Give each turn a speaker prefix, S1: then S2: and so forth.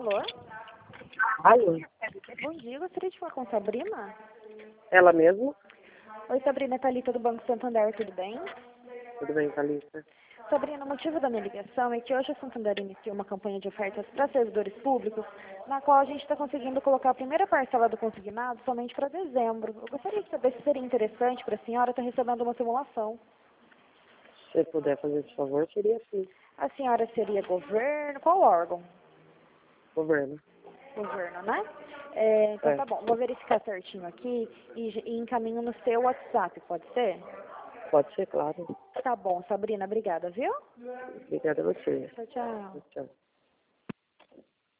S1: Alô?
S2: Alô?
S1: Bom dia, gostaria de falar com a Sabrina.
S2: Ela mesmo?
S1: Oi, Sabrina, Thalita do Banco Santander, tudo bem?
S2: Tudo bem, Thalita?
S1: Sabrina, o motivo da minha ligação é que hoje a Santander iniciou uma campanha de ofertas para servidores públicos, na qual a gente está conseguindo colocar a primeira parcela do consignado somente para dezembro. Eu gostaria de saber se seria interessante para a senhora estar recebendo uma simulação.
S2: Se você puder fazer esse favor, seria sim.
S1: A senhora seria governo? Qual órgão?
S2: Governo.
S1: Governo, né? Então tá bom, vou verificar certinho aqui e encaminho no seu WhatsApp, pode ser?
S2: Pode ser, claro.
S1: Tá bom, Sabrina, obrigada, viu?
S2: Obrigada a você.
S1: Tchau, tchau.
S2: Tchau.